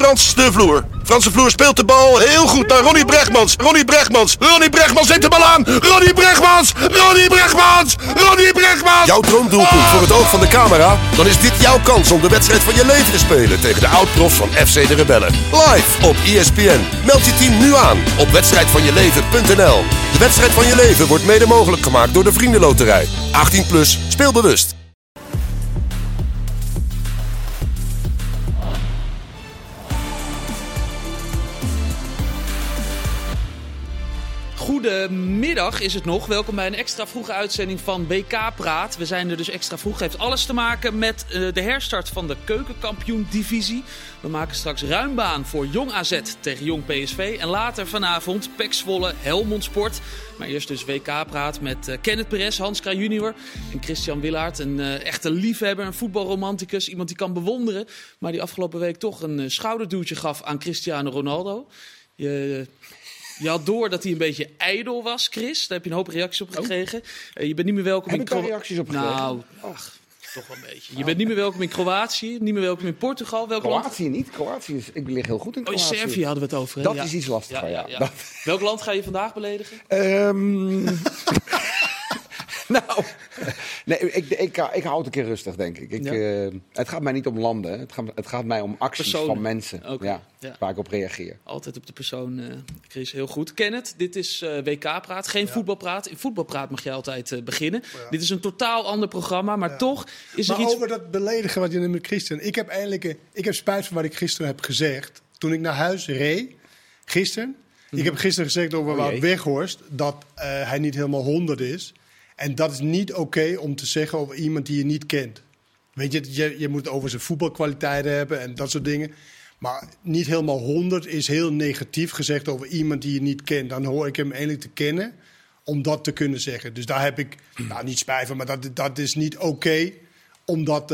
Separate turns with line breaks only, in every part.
Frans de Vloer. Frans de Vloer speelt de bal heel goed naar Ronnie Brechtmans. Ronnie Brechtmans neemt de bal aan. Ronnie Brechtmans. Jouw droomdoelpunt voor het oog van de camera? Dan is dit jouw kans om de wedstrijd van je leven te spelen tegen de oud-profs van FC de Rebellen. Live op ESPN. Meld je team nu aan op wedstrijdvanjeleven.nl. De wedstrijd van je leven wordt mede mogelijk gemaakt door de Vriendenloterij. 18+, speel bewust.
Goedemiddag is het nog. Welkom bij een extra vroege uitzending van WK Praat. We zijn er dus extra vroeg. Heeft alles te maken met de herstart van de Keukenkampioen-divisie. We maken straks ruim baan voor Jong AZ tegen Jong PSV. En later vanavond PEC Zwolle Helmond Sport. Maar eerst dus WK Praat met Kenneth Perez, Hans Kraaij junior en Christian Willaert. Een echte liefhebber, een voetbalromanticus. Iemand die kan bewonderen. Maar die afgelopen week toch een schouderduwtje gaf aan Cristiano Ronaldo. Je had door dat hij een beetje ijdel was, Chris. Daar heb je een hoop reacties op gekregen. Je bent niet meer welkom
Heb ik daar reacties op gekregen?
Nou, toch wel een beetje. Je bent niet meer welkom in Kroatië, niet meer welkom in Portugal.
Kroatië niet. Ik lig heel goed in Kroatië.
Servië hadden we het over. Hè?
Dat is iets lastiger, ja.
Welk land ga je vandaag beledigen?
Nou, nee, ik hou het een keer rustig, denk ik. Het gaat mij niet om landen. Het gaat mij om acties van mensen waar ik op reageer.
Altijd op de persoon, Chris. Heel goed. Kenneth, dit is WK-praat, geen voetbalpraat. In voetbalpraat mag je altijd beginnen. Ja. Dit is een totaal ander programma, maar toch is er iets...
over dat beledigen wat je noemt met Christian. Ik heb spijt van wat ik gisteren heb gezegd. Toen ik naar huis reed, gisteren. Ik heb gisteren gezegd over Wout Weghorst dat hij niet helemaal 100 is. En dat is niet oké om te zeggen over iemand die je niet kent. Weet je moet het over zijn voetbalkwaliteiten hebben en dat soort dingen. Maar niet helemaal 100 is heel negatief gezegd over iemand die je niet kent. Dan hoor ik hem eigenlijk te kennen om dat te kunnen zeggen. Dus daar heb ik niet spijt van, maar dat is niet oké om dat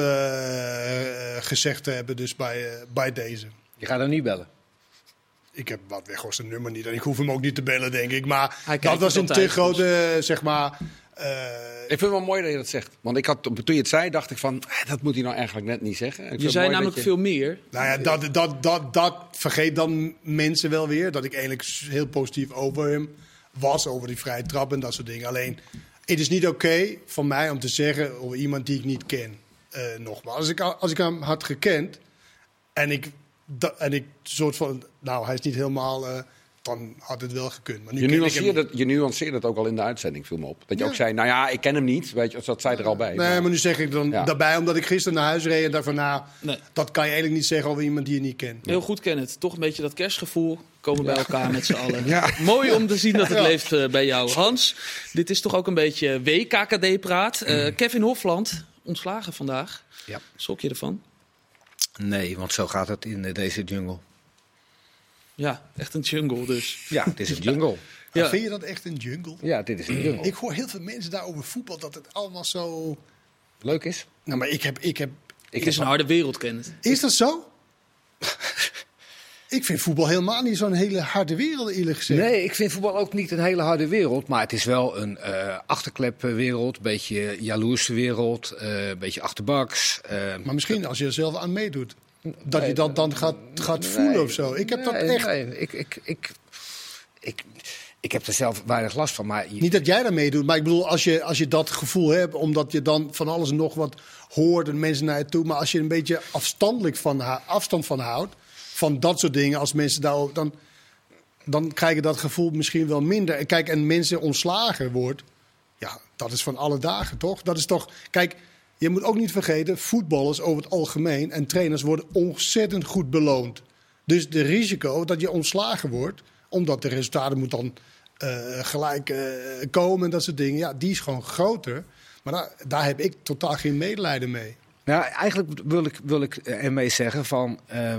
gezegd te hebben dus bij deze.
Je gaat hem niet bellen?
Ik heb Wout Weghorst een nummer niet en ik hoef hem ook niet te bellen, denk ik. Maar dat was een te grote, zeg maar...
Ik vind het wel mooi dat je dat zegt. Want toen je het zei, dacht ik van... dat moet hij nou eigenlijk net niet zeggen.
Je zei namelijk veel meer.
Nou ja, dat vergeet dan mensen wel weer. Dat ik eigenlijk heel positief over hem was. Over die vrije trap en dat soort dingen. Alleen, het is niet oké van mij om te zeggen over iemand die ik niet ken. Nogmaals, als ik hem had gekend... En ik soort van... Nou, hij is niet helemaal... dan had het wel gekund. Maar nu
je nuanceerde het ook al in de uitzending, viel me op. Dat je ook zei, nou ja, ik ken hem niet. Weet je, dat zei er al bij.
Nee, maar nu zeg ik dan daarbij, omdat ik gisteren naar huis reed... en daarvan, dat kan je eigenlijk niet zeggen over iemand die je niet kent.
Heel goed, Kenneth. Toch een beetje dat kerstgevoel komen bij elkaar met z'n allen. Ja. Mooi om te zien dat het leeft bij jou. Hans, dit is toch ook een beetje WKKD-praat. Kevin Hofland, ontslagen vandaag. Ja. Schrok je ervan?
Nee, want zo gaat het in deze jungle.
Ja, echt een jungle dus.
Ja, het is een jungle.
Ja. Vind je dat echt een jungle?
Ja, dit is een jungle.
Ik hoor heel veel mensen daar over voetbal dat het allemaal zo...
leuk is.
Nou, maar
het is een harde wereld, Kenneth.
Is dat zo? Ik vind voetbal helemaal niet zo'n hele harde wereld, eerlijk gezegd.
Nee, ik vind voetbal ook niet een hele harde wereld. Maar het is wel een achterklepwereld, een beetje jaloerse wereld, een beetje achterbaks.
Maar misschien als je er zelf aan meedoet. Dat je dat dan gaat voelen of zo. Ik heb dat echt...
Nee, ik heb er zelf weinig last van. Maar
niet dat jij daar meedoet, maar ik bedoel, als je dat gevoel hebt... omdat je dan van alles en nog wat hoort en mensen naar je toe... maar als je een beetje afstand van houdt... van dat soort dingen, als mensen daarover... dan krijg je dat gevoel misschien wel minder. En kijk, en mensen ontslagen wordt... ja, dat is van alle dagen, toch? Dat is toch... Kijk... Je moet ook niet vergeten, voetballers over het algemeen en trainers worden ontzettend goed beloond. Dus de risico dat je ontslagen wordt, omdat de resultaten moeten dan gelijk komen en dat soort dingen, ja, die is gewoon groter. Maar daar heb ik totaal geen medelijden mee.
Nou, eigenlijk wil ik ermee zeggen van...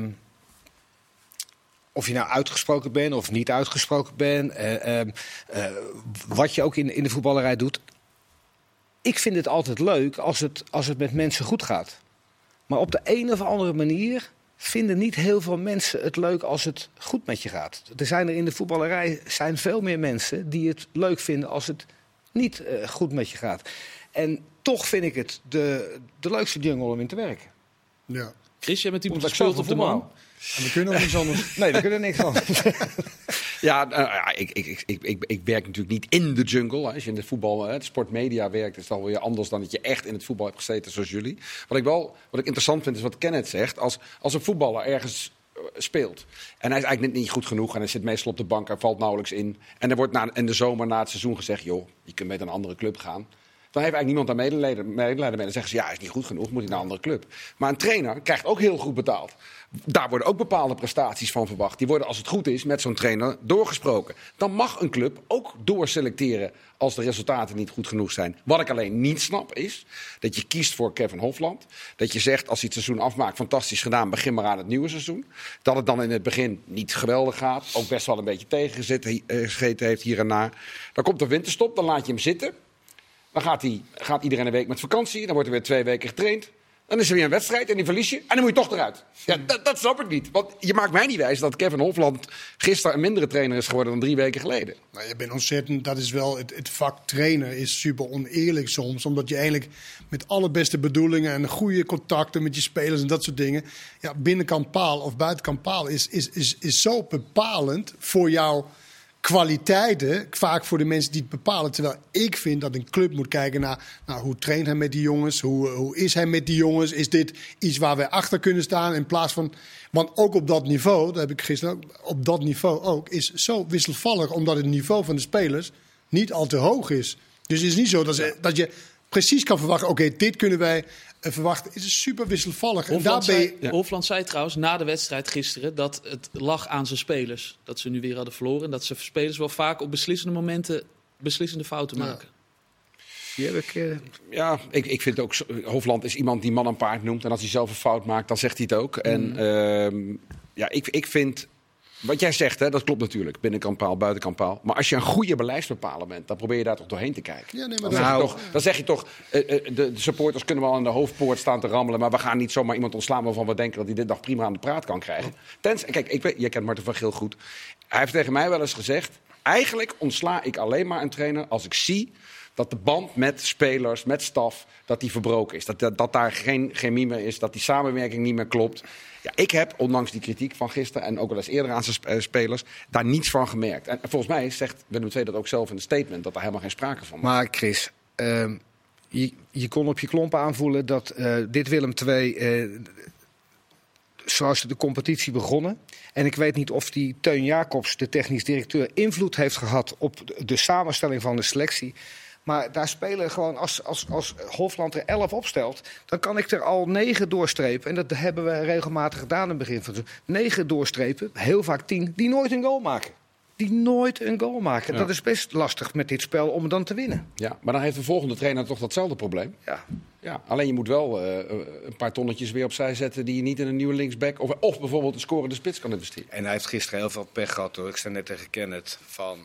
of je nou uitgesproken bent of niet uitgesproken bent, wat je ook in de voetballerij doet... Ik vind het altijd leuk als het met mensen goed gaat. Maar op de een of andere manier vinden niet heel veel mensen het leuk als het goed met je gaat. In de voetballerij zijn veel meer mensen die het leuk vinden als het niet goed met je gaat. En toch vind ik het de leukste jungle om in te werken.
Ja.
Chris, jij bent iemand gespeeld op de man.
En we kunnen ook niks anders.
Nee, we kunnen niks anders.
Ik werk natuurlijk niet in de jungle. Als je in het voetbal, het sportmedia werkt, is het alweer anders dan dat je echt in het voetbal hebt gezeten zoals jullie. Wat ik interessant vind, is wat Kenneth zegt. Als een voetballer ergens speelt en hij is eigenlijk net niet goed genoeg en hij zit meestal op de bank, hij valt nauwelijks in. En er wordt in de zomer na het seizoen gezegd, joh, je kunt met een andere club gaan. Dan heeft eigenlijk niemand daar medelijden mee. Dan zeggen ze, ja, hij is niet goed genoeg, moet hij naar een andere club. Maar een trainer krijgt ook heel goed betaald. Daar worden ook bepaalde prestaties van verwacht. Die worden, als het goed is, met zo'n trainer doorgesproken. Dan mag een club ook doorselecteren als de resultaten niet goed genoeg zijn. Wat ik alleen niet snap is dat je kiest voor Kevin Hofland. Dat je zegt, als hij het seizoen afmaakt, fantastisch gedaan, begin maar aan het nieuwe seizoen. Dat het dan in het begin niet geweldig gaat. Ook best wel een beetje tegengezeten heeft hier en daar. Dan komt de winterstop, dan laat je hem zitten. Dan gaat iedereen een week met vakantie. Dan wordt er weer 2 weken getraind. Dan is er weer een wedstrijd en die verlies je. En dan moet je toch eruit. Ja, dat snap ik niet. Want je maakt mij niet wijs dat Kevin Hofland gisteren een mindere trainer is geworden dan 3 weken geleden.
Nou, je bent ontzettend, dat is wel, het vak trainer is super oneerlijk soms. Omdat je eigenlijk met alle beste bedoelingen en goede contacten met je spelers en dat soort dingen. Ja, binnenkant paal of buitenkant paal is zo bepalend voor jouw kwaliteiten, vaak voor de mensen die het bepalen. Terwijl ik vind dat een club moet kijken naar hoe traint hij met die jongens, hoe is hij met die jongens. Is dit iets waar wij achter kunnen staan in plaats van... Want ook op dat niveau, dat heb ik gisteren ook, op dat niveau ook, is zo wisselvallig omdat het niveau van de spelers niet al te hoog is. Dus het is niet zo dat je precies kan verwachten, oké, dit kunnen wij verwachten. Het is super wisselvallig.
Hofland zei trouwens na de wedstrijd gisteren dat het lag aan zijn spelers. Dat ze nu weer hadden verloren. En dat ze spelers wel vaak op beslissende momenten beslissende fouten maken.
Die heb ik, ik vind ook, Hofland is iemand die man en paard noemt. En als hij zelf een fout maakt, dan zegt hij het ook. En ik vind... Wat jij zegt, hè, dat klopt natuurlijk. Binnenkant paal, buitenkant paal. Maar als je een goede beleidsbepaler bent, dan probeer je daar toch doorheen te kijken. Ja, nee, maar dan zeg je toch, de supporters kunnen wel aan de hoofdpoort staan te rammelen, maar we gaan niet zomaar iemand ontslaan waarvan we denken dat hij dit dag prima aan de praat kan krijgen. Kijk, jij kent Marten van Geel goed. Hij heeft tegen mij wel eens gezegd, eigenlijk ontsla ik alleen maar een trainer als ik zie dat de band met spelers, met staf, dat die verbroken is. Dat daar geen chemie meer is, dat die samenwerking niet meer klopt. Ja, ik heb, ondanks die kritiek van gisteren en ook wel eens eerder aan zijn spelers, daar niets van gemerkt. En volgens mij zegt Willem II dat ook zelf in een statement, dat daar helemaal geen sprake van was.
Maar Chris, je kon op je klompen aanvoelen dat dit Willem II, zoals de competitie begonnen. En ik weet niet of die Teun Jacobs, de technisch directeur, invloed heeft gehad op de samenstelling van de selectie. Maar daar spelen gewoon, als Hofland er 11 opstelt, dan kan ik er al 9 doorstrepen. En dat hebben we regelmatig gedaan in het begin van het seizoen. 9 doorstrepen, heel vaak 10, die nooit een goal maken. Ja. Dat is best lastig met dit spel om dan te winnen.
Ja, maar dan heeft de volgende trainer toch datzelfde probleem. Ja, alleen je moet wel een paar tonnetjes weer opzij zetten die je niet in een nieuwe linksback of bijvoorbeeld een scorende spits kan investeren.
En hij heeft gisteren heel veel pech gehad, hoor. Ik sta net tegen Kenneth van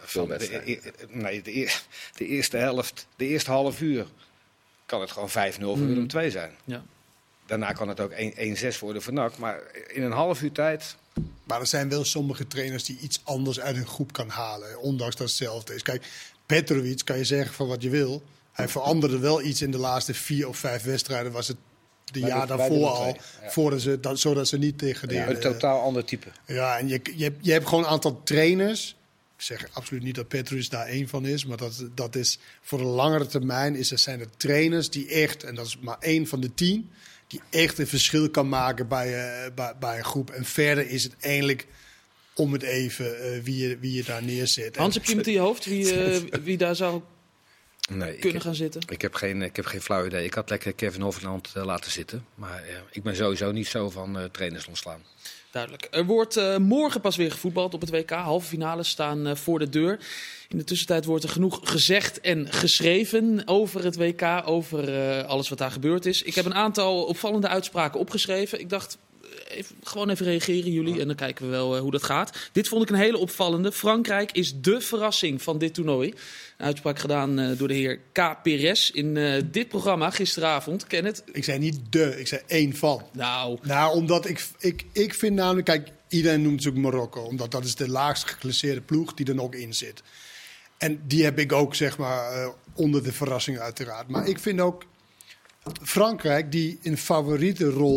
de eerste helft, de eerste half uur kan het gewoon 5-0 voor Willem II zijn. Ja. Daarna kan het ook 1-6 worden voor NAC, maar in een half uur tijd.
Maar er zijn wel sommige trainers die iets anders uit een groep kan halen, ondanks dat hetzelfde is. Kijk, Petrovic kan je zeggen van wat je wil. Hij veranderde wel iets in de laatste 4 of 5 wedstrijden. Was het de jaar daarvoor al, zodat ze niet degradeerden.
Ja, een totaal ander type.
Ja, en je hebt gewoon een aantal trainers. Ik zeg absoluut niet dat Petrovic daar één van is, maar dat is voor de langere termijn zijn er trainers die echt, en dat is maar 1 van de 10, die echt een verschil kan maken bij een groep. En verder is het eigenlijk om het even wie je daar neerzet.
Hans, heb je iemand in je hoofd wie daar zou kunnen gaan zitten?
Ik heb geen flauw idee. Ik had lekker Kevin Hofland laten zitten. Maar ik ben sowieso niet zo van trainers ontslaan.
Duidelijk. Er wordt morgen pas weer gevoetbald op het WK. Halve finales staan voor de deur. In de tussentijd wordt er genoeg gezegd en geschreven over het WK. Over alles wat daar gebeurd is. Ik heb een aantal opvallende uitspraken opgeschreven. Ik dacht, gewoon even reageren jullie en dan kijken we wel hoe dat gaat. Dit vond ik een hele opvallende. Frankrijk is dé verrassing van dit toernooi. Een uitspraak gedaan door de heer K. Perez in dit programma gisteravond. Kenneth?
Ik zei niet ik zei 1 van. Nou, omdat ik vind namelijk, kijk, iedereen noemt het ook Marokko. Omdat dat is de laagst geclasseerde ploeg die er nog in zit. En die heb ik ook, zeg maar, onder de verrassing uiteraard. Maar ik vind ook Frankrijk die een favoriete rol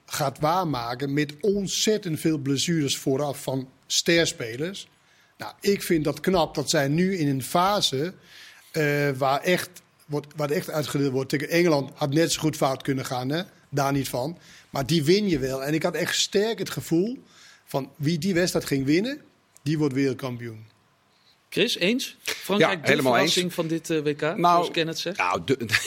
gaat waarmaken met ontzettend veel blessures vooraf van sterspelers. Nou, ik vind dat knap dat zij nu in een fase waar echt uitgedeeld wordt tegen Engeland, had net zo goed fout kunnen gaan, hè? Daar niet van. Maar die win je wel. En ik had echt sterk het gevoel van wie die wedstrijd ging winnen, die wordt wereldkampioen.
Chris, eens? Frankrijk, de
helemaal
verrassing
eens.
van dit WK, zoals Kenneth zegt.
Nou,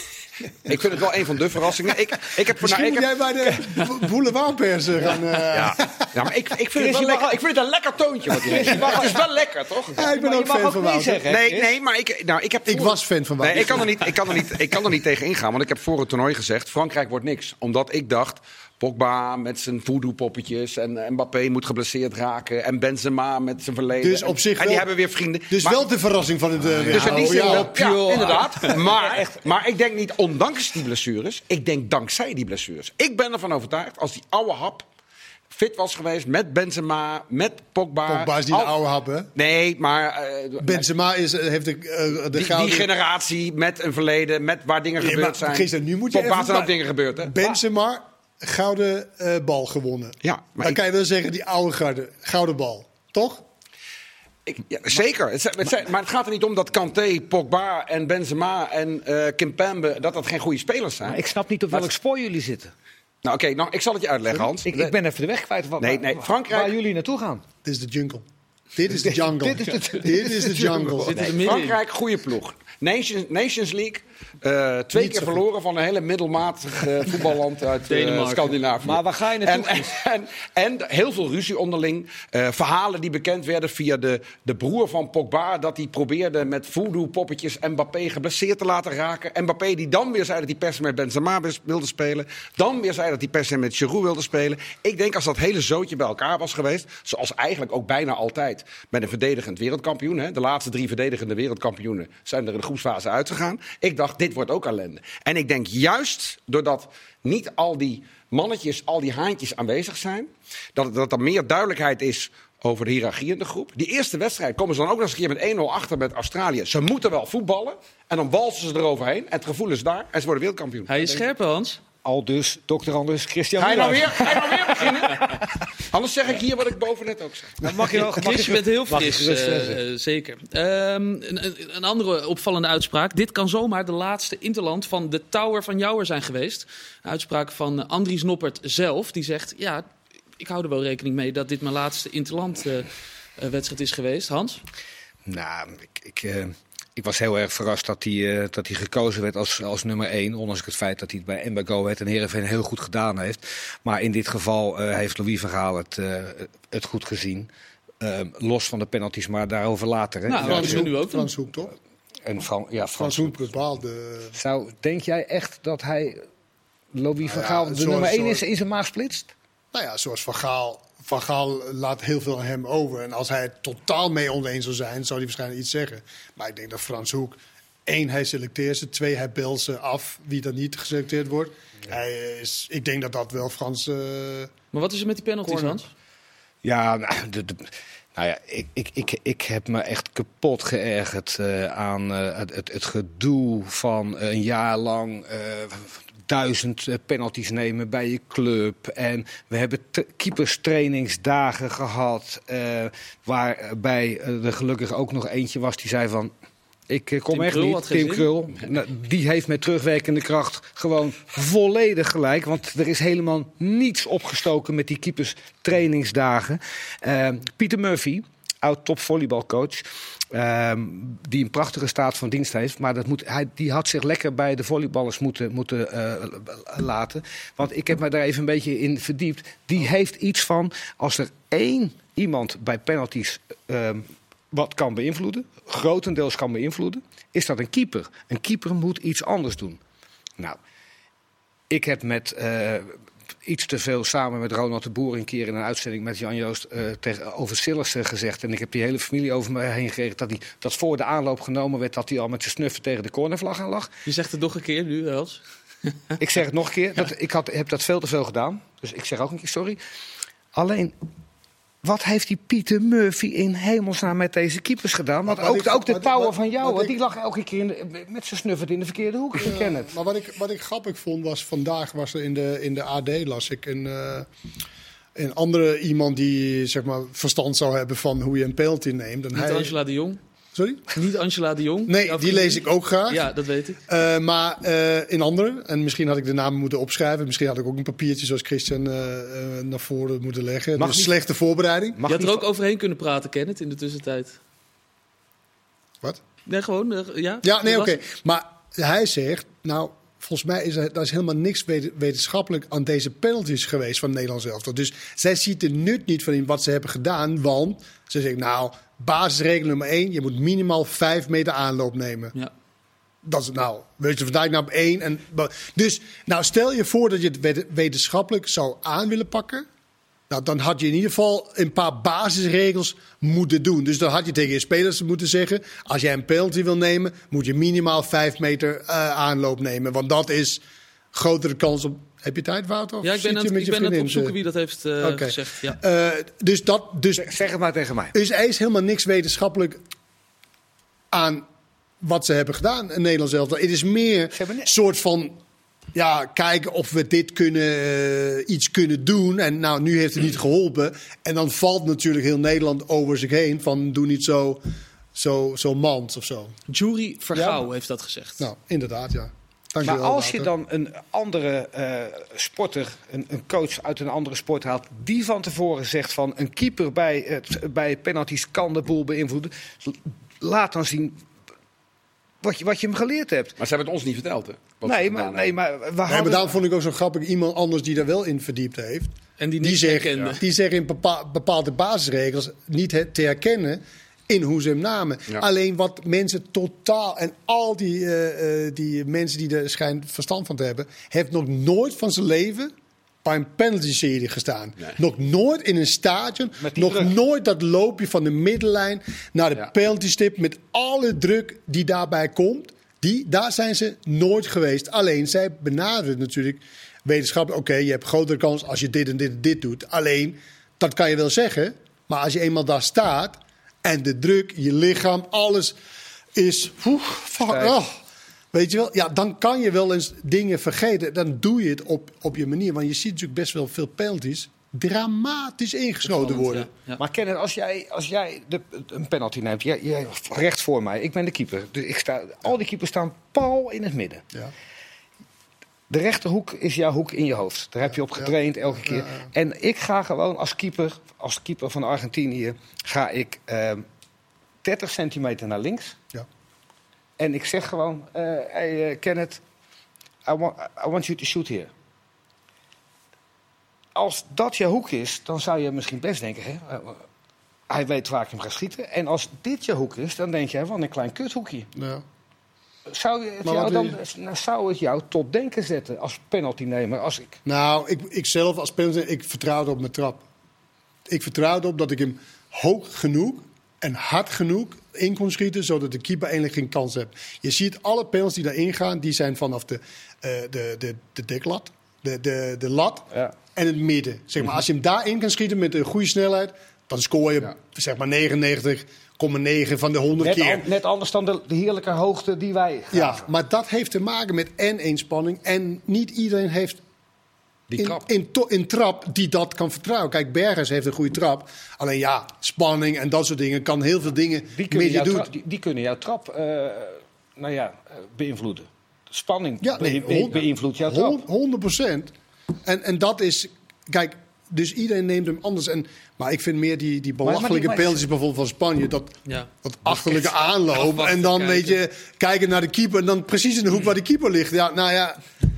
ik vind het wel een van de verrassingen. Ik heb
Misschien moet jij bij de boulevardpers gaan...
Ja, maar ik vind het wel lekker. Ik vind het een lekker toontje wat hij heeft. Het is wel lekker, toch?
Ja, ik ben ook fan van Wouter.
Nee, maar
Ik was fan van Wouter.
Nee, ik kan er niet tegen ingaan. Want ik heb voor het toernooi gezegd, Frankrijk wordt niks. Omdat ik dacht, Pogba met zijn voodoo-poppetjes en Mbappé moet geblesseerd raken. En Benzema met zijn verleden.
Dus op zich
en die
wel,
hebben weer vrienden.
Dus
maar,
wel de verrassing van het
dus in die zin
ja.
wel, ja, inderdaad. Maar ik denk niet ondanks die blessures. Ik denk dankzij die blessures. Ik ben ervan overtuigd, als die oude hap fit was geweest met Benzema, met Pogba.
Pogba is niet de oude hap, hè?
Nee, maar...
Benzema heeft de
die generatie met een verleden, met waar dingen gebeurd zijn.
Gisteren, nu moet je
Pogba
even
zijn ook dingen gebeurd, hè?
Benzema, gouden bal gewonnen.
Ja, maar
dan kan je wel zeggen, die oude garde, gouden bal. Toch?
Ja, zeker. Maar het gaat er niet om dat Kanté, Pogba en Benzema en Kimpembe, dat geen goede spelers zijn.
Maar ik snap niet op welk spoor jullie zitten.
Nou, oké, ik zal het je uitleggen, Hans.
Ik ben even de weg kwijt
Frankrijk,
waar jullie naartoe gaan.
Dit is de jungle. Dit is de jungle. Dit is de jungle.
Frankrijk, goede ploeg. Nations League. 2 keer verloren van een hele middelmatig voetballand uit Scandinavië.
Maar waar ga je naartoe?
En heel veel ruzie onderling. Verhalen die bekend werden via de broer van Pogba. Dat hij probeerde met voodoo-poppetjes Mbappé geblesseerd te laten raken. Mbappé die dan weer zei dat hij per se met Benzema wilde spelen. Dan weer zei dat hij per se met Giroud wilde spelen. Ik denk als dat hele zootje bij elkaar was geweest. Zoals eigenlijk ook bijna altijd met een verdedigend wereldkampioen. Hè, de laatste 3 verdedigende wereldkampioenen zijn er in de groepsfase uitgegaan. Ik dacht, dit wordt ook ellende. En ik denk juist doordat niet al die mannetjes, al die haantjes aanwezig zijn, dat er meer duidelijkheid is over de hiërarchie in de groep. Die eerste wedstrijd komen ze dan ook nog eens een keer met 1-0 achter met Australië. Ze moeten wel voetballen en dan walsen ze eroverheen. En het gevoel is daar en ze worden wereldkampioen.
Hij is scherp, Hans.
Al dus, Dr. Anders, Christian
Ga je nou
Müller.
weer beginnen? Anders zeg ik hier wat ik boven net ook zeg.
Dan mag je wel,
Chris, je bent heel fris, zeker. Een andere opvallende uitspraak. Dit kan zomaar de laatste interland van de Tower van Jouwer zijn geweest. Een uitspraak van Andries Noppert zelf. Die zegt, ja, ik hou er wel rekening mee dat dit mijn laatste interland wedstrijd is geweest. Hans?
Nou, ik was heel erg verrast dat hij gekozen werd als nummer 1. Ondanks het feit dat hij het bij en bij Go Ahead en Heerenveen heel goed gedaan heeft. Maar in dit geval heeft Louis van Gaal het goed gezien. Los van de penalties, maar daarover later. Hè?
Nou, dat is nu ook.
Frans Hoek, toch?
En
Frans Hoek bepaalde...
Denk jij echt dat hij Louis van Gaal de nummer 1 is in zijn maag splitst?
Nou ja, zoals Van Gaal laat heel veel aan hem over. En als hij het totaal mee oneens zou zijn, zou hij waarschijnlijk iets zeggen. Maar ik denk dat Frans Hoek, 1, hij selecteert ze. 2, hij belt ze af wie dat niet geselecteerd wordt. Ja. Ik denk dat wel Frans...
Maar wat is er met die penalties, Hans?
Ja, nou ja, ik heb me echt kapot geërgerd aan het gedoe van een jaar lang... 1000 penalties nemen bij je club. En we hebben keeperstrainingsdagen gehad. Waarbij er gelukkig ook nog eentje was die zei van... Ik kom echt niet. Tim Krul. Nou, die heeft met terugwerkende kracht gewoon volledig gelijk. Want er is helemaal niets opgestoken met die keeperstrainingsdagen. Pieter Murphy, oud topvolleybalcoach... die een prachtige staat van dienst heeft. Maar die had zich lekker bij de volleyballers moeten laten. Want ik heb me daar even een beetje in verdiept. Die heeft iets van, als er 1 iemand bij penalties wat kan beïnvloeden, grotendeels kan beïnvloeden, is dat een keeper. Een keeper moet iets anders doen. Nou, ik heb met... iets te veel samen met Ronald de Boer een keer in een uitzending met Jan Joost over Sillissen gezegd. En ik heb die hele familie over me heen gekregen dat voor de aanloop genomen werd dat hij al met zijn snuffen tegen de cornervlag aan lag.
Je zegt het nog een keer nu, Els.
Ik zeg het nog een keer. Ik heb dat veel te veel gedaan. Dus ik zeg ook een keer sorry. Alleen, wat heeft die Pieter Murphy in hemelsnaam met deze keepers gedaan? Want ook de power van jou, die lag elke keer met zijn snuffert in de verkeerde hoek.
Maar wat ik grappig vond was, vandaag was er in de AD, las ik, een andere iemand die zeg maar verstand zou hebben van hoe je een penalty neemt.
Niet Angela de Jong?
Sorry?
Niet Angela de Jong?
Nee, die lees ik ook graag.
Ja, dat weet ik.
Maar in andere, en misschien had ik de namen moeten opschrijven. Misschien had ik ook een papiertje zoals Christian naar voren moeten leggen. Dus slechte voorbereiding.
Je had er ook overheen kunnen praten, Kenneth, in de tussentijd.
Wat?
Nee, gewoon. Ja,
ja, nee, oké. Maar hij zegt, nou, volgens mij is helemaal niks wetenschappelijk aan deze penalties geweest van Nederland zelf. Dus zij ziet de nut niet van in wat ze hebben gedaan. Want ze zegt, nou, basisregel nummer 1, je moet minimaal 5 meter aanloop nemen.
Ja.
Dat is nou, weet je, vandaag nou op 1. Dus, nou, stel je voor dat je het wetenschappelijk zou aan willen pakken. Nou, dan had je in ieder geval een paar basisregels moeten doen. Dus dan had je tegen je spelers moeten zeggen, als jij een penalty wil nemen, moet je minimaal 5 meter aanloop nemen. Want dat is grotere kans op... Heb je tijd, Wouter?
Ja, ik ben aan het opzoeken wie dat heeft gezegd. Ja.
Dus
zeg het maar tegen mij.
Dus er is helemaal niks wetenschappelijk aan wat ze hebben gedaan in Nederland zelf. Het is meer een soort van... Ja, kijken of we dit iets kunnen doen. En nou, nu heeft het niet geholpen. En dan valt natuurlijk heel Nederland over zich heen. Van doe niet zo mans of zo.
Jury Vergouw heeft dat gezegd.
Nou, inderdaad, ja.
Maar als je dan een andere sporter, een coach uit een andere sport haalt, die van tevoren zegt van een keeper bij penalties kan de boel beïnvloeden, laat dan zien wat je hem geleerd hebt.
Maar ze hebben het ons niet verteld, hè?
Maar daarom vond ik ook zo grappig iemand anders die daar wel in verdiept heeft.
En die
zeggen in bepaalde basisregels niet te herkennen in hoe ze hem namen. Ja. Alleen wat mensen totaal... En al die mensen die er schijnt verstand van te hebben, heeft nog nooit van zijn leven bij een penalty-serie gestaan. Nee. Nog nooit in een stadion. Nog nooit dat loopje van de middenlijn naar de penalty-stip met alle druk die daarbij komt. Daar zijn ze nooit geweest. Alleen zij benaderen natuurlijk wetenschappelijk. Oké, je hebt grotere kans als je dit en dit doet. Alleen, dat kan je wel zeggen. Maar als je eenmaal daar staat en de druk, je lichaam, alles is... weet je wel? Ja, dan kan je wel eens dingen vergeten. Dan doe je het op je manier. Want je ziet natuurlijk best wel veel penalties dramatisch ingeschoten worden.
Ja. Maar Kenneth, als jij een penalty neemt, jij recht voor mij, ik ben de keeper. Dus al die keepers staan pal in het midden. Ja. De rechterhoek is jouw hoek in je hoofd. Daar heb je op getraind elke keer. En ik ga gewoon als keeper van Argentinië, ga ik 30 centimeter naar links. Ja. En ik zeg gewoon, hey Kenneth, I want you to shoot here. Als dat je hoek is, dan zou je misschien best denken, hij weet waar ik hem ga schieten. En als dit je hoek is, dan denk je, wat een klein kuthoekje. Ja. Zou het jou tot denken zetten als penaltynemer?
Nou, ik zelf als penalty, ik vertrouwde op mijn trap. Ik vertrouwde op dat ik hem hoog genoeg en hard genoeg in kon schieten, zodat de keeper eigenlijk geen kans heeft. Je ziet alle penalties die daarin gaan, die zijn vanaf de deklat, de lat en het midden. Zeg maar, als je hem daarin kan schieten met een goede snelheid, dan scoor je zeg maar 99,9 van de 100 keer.
Net anders dan de heerlijke hoogte die wij gaven.
Ja, maar dat heeft te maken met inspanning. En niet iedereen heeft in trap die dat kan vertrouwen. Kijk, Bergers heeft een goede trap. Alleen spanning en dat soort dingen kan heel veel dingen mee je doen.
Die kunnen jouw trap beïnvloeden. Spanning beïnvloedt jouw trap.
100%. En dat is... Kijk, dus iedereen neemt hem anders. Maar ik vind meer die belachelijke penalties bijvoorbeeld van Spanje. Dat achterlijke aanloop. En dan kijken naar de keeper. En dan precies in de hoek waar de keeper ligt. Ja, nou ja...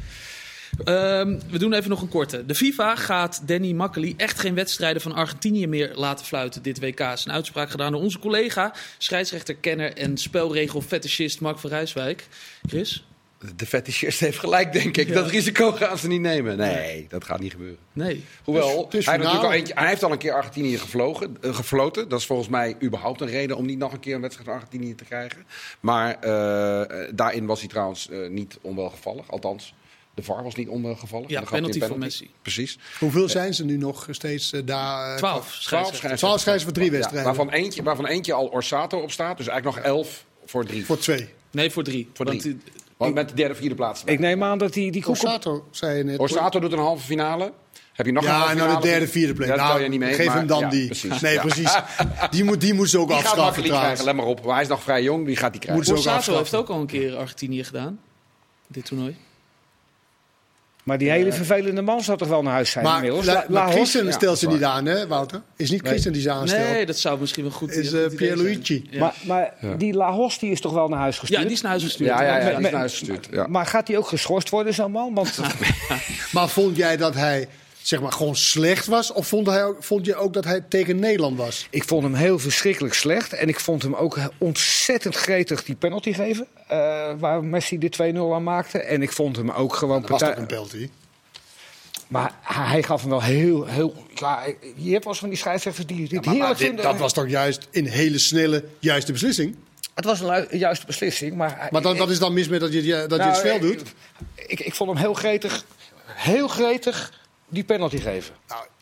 we doen even nog een korte. De FIFA gaat Danny Makkely echt geen wedstrijden van Argentinië meer laten fluiten dit WK. Is een uitspraak gedaan door onze collega, scheidsrechterkenner en spelregelfetischist Mark van Rijswijk. Chris?
De fetischist heeft gelijk, denk ik. Ja. Dat risico gaan ze niet nemen. Nee, dat gaat niet gebeuren.
Nee.
Hoewel, hij heeft al een keer Argentinië gefloten. Dat is volgens mij überhaupt een reden om niet nog een keer een wedstrijd van Argentinië te krijgen. Maar daarin was hij trouwens niet onwelgevallig. Althans, De VAR was niet ondergevallen.
Ja,
Dan gaf hij een
penalty voor Messi.
Precies.
Hoeveel zijn ze nu nog steeds daar?
12
scheidsrechters.
12 scheidsrechters voor 3 wedstrijden.
Waarvan eentje al Orsato op staat. Dus eigenlijk nog 11 voor 3.
Voor 2.
Nee, voor 3.
Voor 3. Want met de derde, vierde plaats.
Ik neem aan dat die
Corsato, zei je net.
Orsato doet een halve finale. Heb je nog een halve
Ja,
finale?
nou de derde, vierde plek.
Ja, dat tel je
Nou,
niet mee.
geef
maar-
hem dan
ja,
die.
Precies.
Nee,
Ja.
precies. Die moet ze ook
Die gaat
afstraffen
makkelijk krijgen,
trouwens.
let maar op. Hij is nog vrij jong, die gaat die krijgen.
Moet ze ook
Borsato
afstraffen.
heeft ook al een keer Argentinië gedaan. Dit toernooi.
Maar die hele vervelende man zou toch wel naar huis zijn
Maar,
inmiddels?
maar Christian
ja,
stelt ze
dat is
niet aan, hè, Wouter? Is niet Christian die ze aanstelt.
Nee, dat zou misschien wel goed
Is
goed idee
Pierluigi.
zijn. Ja.
Maar die Lahos die is toch wel naar huis gestuurd?
Ja, die is naar huis gestuurd.
Ja, die is
Met-
naar huis gestuurd. Ja.
Maar gaat hij ook geschorst worden, zo'n man? Want
Maar vond jij dat hij zeg maar gewoon slecht was? Of vond je ook dat hij tegen Nederland was?
ik vond hem heel verschrikkelijk slecht. En ik vond hem ook ontzettend gretig die penalty geven. Waar Messi de 2-0 aan maakte. En ik vond hem ook gewoon...
Dat was toch een penalty?
Maar hij gaf hem wel heel... Ja, je hebt wel eens van die scheidsrechters die het heerlijk vinden.
Dat was toch juist een hele snelle, juiste beslissing?
Het was een juiste beslissing. Maar
Dat is dan mis met dat je het spel doet?
Ik vond hem heel gretig die penalty geven.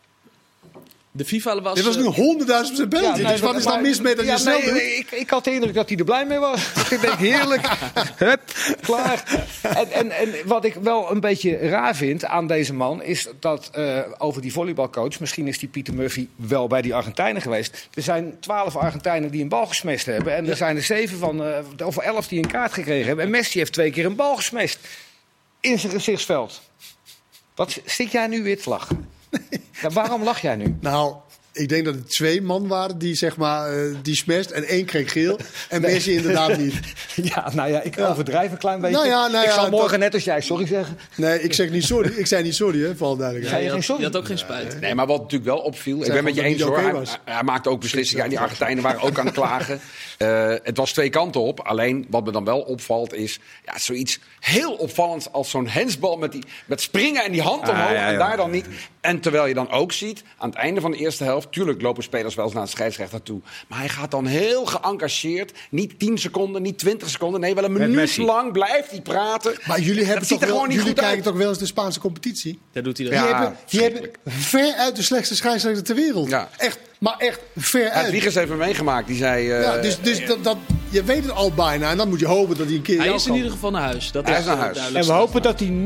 De FIFA was...
Dit was nu 100.000% penalty.
nee,
Dus wat is dan mis met dat je het snel doet?
Ik had de indruk dat hij er blij mee was. Ik denk heerlijk. Hup, klaar. En wat ik wel een beetje raar vind aan deze man is dat over die volleybalcoach, misschien is die Pieter Murphy wel bij die Argentijnen geweest. Er zijn 12 Argentijnen die een bal gesmest hebben. En er zijn er 7 of 11 die een kaart gekregen hebben. En Messi heeft 2 keer een bal gesmest. In zijn gezichtsveld. Wat zit jij nu weer te lachen? Ja, waarom lach jij nu?
Nou, ik denk dat het 2 man waren die zeg maar die smashed en 1 kreeg geel en Messi inderdaad niet.
Ja, nou ja, ik overdrijf een klein beetje.
Nou ja,
ik zal
dat-
morgen net als jij sorry zeggen.
Nee, ik zeg niet sorry. Ik zei niet sorry, hè, voor alle
Ja,
duidelijkheid.
je,
geen
had,
sorry?
je had ook geen spijt.
Nee, maar wat natuurlijk wel opviel... Ik
Zeg
ben met je
gewoon
eens
dat
hoor.
het niet oké
Hij maakte ook beslissingen. En die Argentijnen waren ook aan het klagen. Het was 2 kanten op. Alleen wat me dan wel opvalt is... Ja, zoiets heel opvallends als zo'n hensbal met springen en die hand omhoog.
ja.
En daar dan niet. En terwijl je dan ook ziet, aan het einde van de eerste helft... Tuurlijk lopen spelers wel eens naar de scheidsrechter toe. Maar hij gaat dan heel geëngageerd. Niet 10 seconden, niet 20 seconden. Nee, wel een minuut
Messi.
lang blijft hij praten.
Maar jullie hebben
Dat ziet
toch
er
wel,
gewoon niet
jullie
goed
kijken
uit.
toch wel eens de Spaanse competitie?
Dat doet hij
Die
dan.
Ja,
hebben veruit de slechtste scheidsrechter ter wereld.
Ja.
Echt, maar echt veruit.
Hedwiges heeft hem meegemaakt. Die zei...
Ja, dus je weet het al bijna en dan moet je hopen dat hij een keer
Hij
jou
is in
kan.
ieder geval naar huis. Dat
Hij is naar huis.
duidelijk.
En we hopen dat hij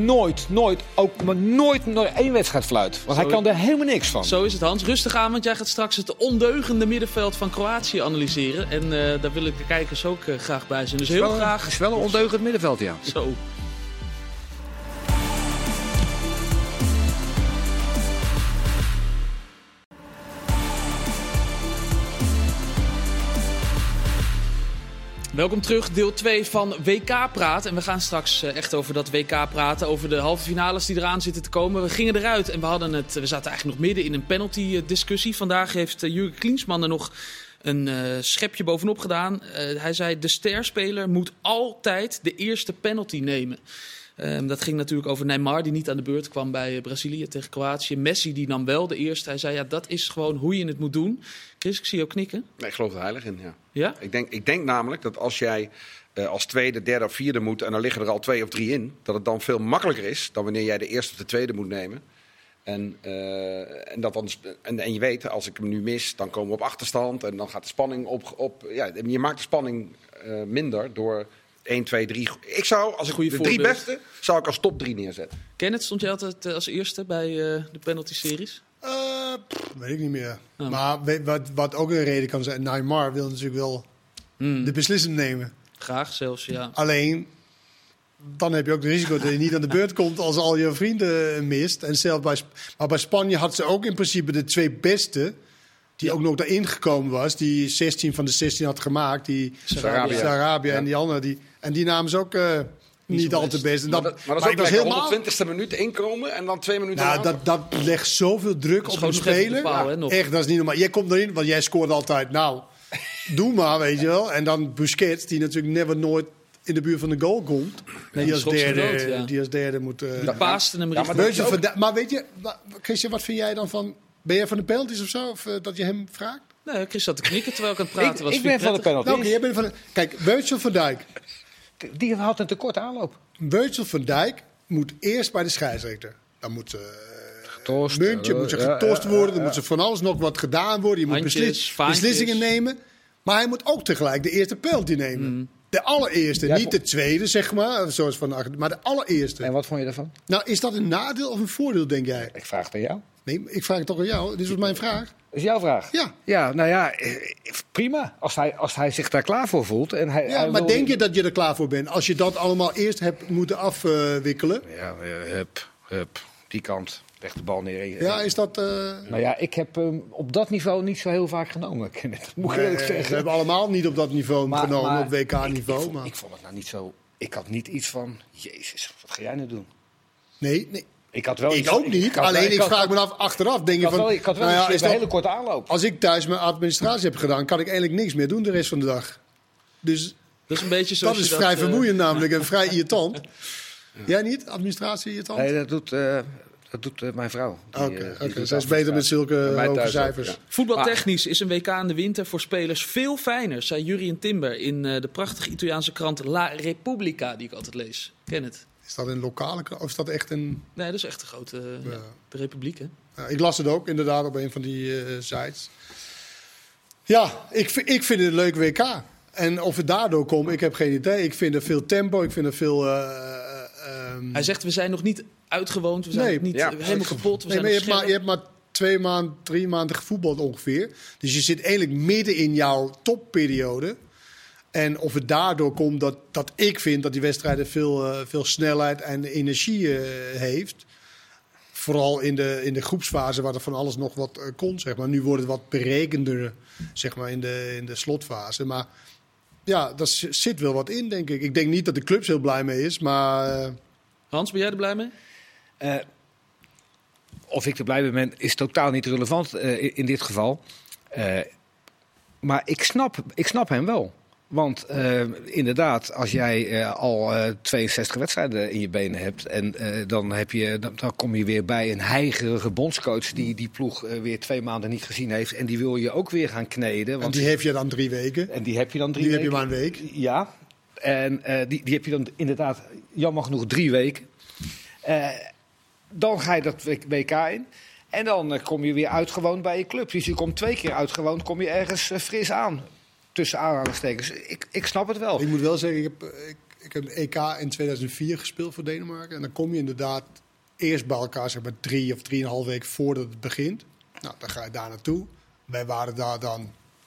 nooit 1 wedstrijd fluit. Want hij kan er helemaal niks van.
Zo is het, Hans. Rustig aan, want jij gaat straks het ondeugende middenveld van Kroatië analyseren. En daar wil ik de kijkers ook graag bij zijn. Dus heel graag.
Het is wel een ondeugend middenveld, ja.
Zo. Welkom terug, deel 2 van WK Praat. En we gaan straks echt over dat WK praten, over de halve finales die eraan zitten te komen. We gingen eruit en we zaten eigenlijk nog midden in een penalty-discussie. Vandaag heeft Jurgen Klinsmann er nog een schepje bovenop gedaan. Hij zei, de sterspeler moet altijd de eerste penalty nemen. Dat ging natuurlijk over Neymar, die niet aan de beurt kwam bij Brazilië tegen Kroatië. Messi, die nam wel de eerste. Hij zei, ja, dat is gewoon hoe je het moet doen. Chris, ik zie je ook knikken.
Nee, ik geloof er heilig in, ja.
Ja?
Ik denk namelijk dat als jij als tweede, derde of vierde moet... en dan liggen er al 2 of 3 in... dat het dan veel makkelijker is dan wanneer jij de eerste of de tweede moet nemen. En je weet, als ik hem nu mis, dan komen we op achterstand... en dan gaat de spanning op je maakt de spanning minder door 1, 2, 3... Ik zou, als ik
Goeie
de 3
voorbeeld.
beste, zou ik als top 3 neerzetten.
Kenneth, stond je altijd als eerste bij de penalty-series?
Weet ik niet meer.
Oh.
Maar wat ook een reden kan zijn, Neymar wil natuurlijk wel de beslissing nemen.
Graag zelfs, ja.
Alleen, dan heb je ook het risico dat je niet aan de beurt komt als al je vrienden mist. En zelfs bij Spanje had ze ook in principe de 2 beste, die ook nog daarin gekomen was. Die 16 van de 16 had gemaakt, die Sarabia en die andere. En die namen ze ook niet
zo
al te best. En
Maar dat is ook
ik was
lekker 120ste minuut inkomen en dan 2 minuten
Nou,
later.
dat legt zoveel druk op
gewoon
een
nog even
speler.
op de paal, hè, nog.
Echt, dat is niet normaal. Jij komt erin, want jij scoort altijd. Nou, doe maar, weet je wel. En dan Busquets, die natuurlijk nooit in de buurt van de goal komt.
Nee,
die, als
schopt ze
derde,
dood, ja.
die als derde moet...
De paaste hem richting.
maar weet je, Christian, wat vind jij dan van... Ben jij van de penalties of zo? Of dat je hem vraagt?
Nee, Chris zat te knikken terwijl ik aan het praten was.
Ik ben van de penalty.
Nou, oké, jij bent van de... Kijk, Virgil van Dijk.
Die had een tekort aanloop.
Virgil van Dijk moet eerst bij de scheidsrechter. Dan moet
Getorst,
muntje, moet ze getorst worden. Dan moet ze van alles nog wat gedaan worden. Je moet
Handjes,
beslissingen nemen. Maar hij moet ook tegelijk de eerste penalty nemen. De allereerste,
Ja,
niet de tweede, zeg maar. Zoals maar de allereerste.
En wat vond je daarvan?
Nou, is dat een nadeel of een voordeel, denk jij?
Ik vraag het aan jou.
Nee, ik vraag het toch aan jou. Dit is mijn vraag.
Dat is jouw vraag?
Ja.
Ja, nou ja, prima. Als hij zich daar klaar voor voelt. En hij
Ja, maar
wil...
denk je dat je er klaar voor bent? Als je dat allemaal eerst hebt moeten afwikkelen.
Ja, hup, die kant. Leg de bal neer.
Ja, is dat...
Nou ja, ik heb op dat niveau niet zo heel vaak genomen. Moet ik eerlijk
we
zeggen.
hebben allemaal niet op dat niveau
Maar-
genomen,
maar
op WK-niveau.
Ik vond het nou niet zo... Ik had niet iets van... Jezus, wat ga jij nu doen?
Nee.
Ik had wel
Ik
iets,
ook niet. Alleen ik vraag me af, achteraf denk je van...
Ik had wel
nou ja,
een
is dat-
hele korte aanloop.
Als ik thuis mijn administratie heb gedaan, kan ik eigenlijk niks meer doen de rest van de dag. Dus
Dat is een beetje zoals
dat is
je
vrij vermoeiend namelijk en vrij irritant. Jij niet? Administratie irritant?
Nee, dat doet mijn vrouw.
Oké. Zij is beter met zulke
mij
hoge
thuis
cijfers.
ook, ja.
Voetbaltechnisch is een WK in de winter voor spelers veel fijner, zei Jurien Timber in de prachtige Italiaanse krant La Repubblica, die ik altijd lees. Ken het?
Is dat een lokale krant of is dat echt een...
Nee, dat is echt een grote... de Republiek, hè?
Ja, ik las het ook inderdaad op een van die sites. Ja, ik vind het een leuk WK. En of het daardoor komt, ik heb geen idee. Ik vind er veel tempo, ik vind er veel...
Hij zegt, we zijn nog niet uitgewoond, we zijn
Nee,
nog niet
ja.
helemaal kapot. We
Nee,
zijn
maar
nog scherp.
je hebt maar 2 maanden, 3 maanden gevoetbald ongeveer. Dus je zit eigenlijk midden in jouw topperiode. En of het daardoor komt dat ik vind dat die wedstrijden veel snelheid en energie heeft. Vooral in de groepsfase waar er van alles nog wat kon, zeg maar. Nu wordt het wat berekender, zeg maar, in de slotfase. Maar ja, daar zit wel wat in, denk ik. Ik denk niet dat de clubs heel blij mee is, maar...
Hans, ben jij er blij mee?
Of ik er blij mee ben, is totaal niet relevant in dit geval. Maar ik snap hem wel. Want inderdaad, als jij al 62 wedstrijden in je benen hebt... en dan kom je weer bij een heigerige bondscoach... die ploeg weer 2 maanden niet gezien heeft... en die wil je ook weer gaan kneden. Want
En die heb je dan 3 weken.
En die heb je dan 3
Nu
weken.
heb je maar een week.
Ja, en die heb je dan inderdaad jammer genoeg 3 weken. Dan ga je dat WK in. En dan kom je weer uitgewoond bij je club. Dus je komt 2 keer uitgewoond, kom je ergens fris aan. Tussen aanhalingstekens. Ik snap het wel.
Ik moet wel zeggen, ik heb een EK in 2004 gespeeld voor Denemarken. En dan kom je inderdaad eerst bij elkaar, zeg maar 3 of 3,5 weken voordat het begint. Nou, dan ga je daar naartoe. Wij waren daar dan...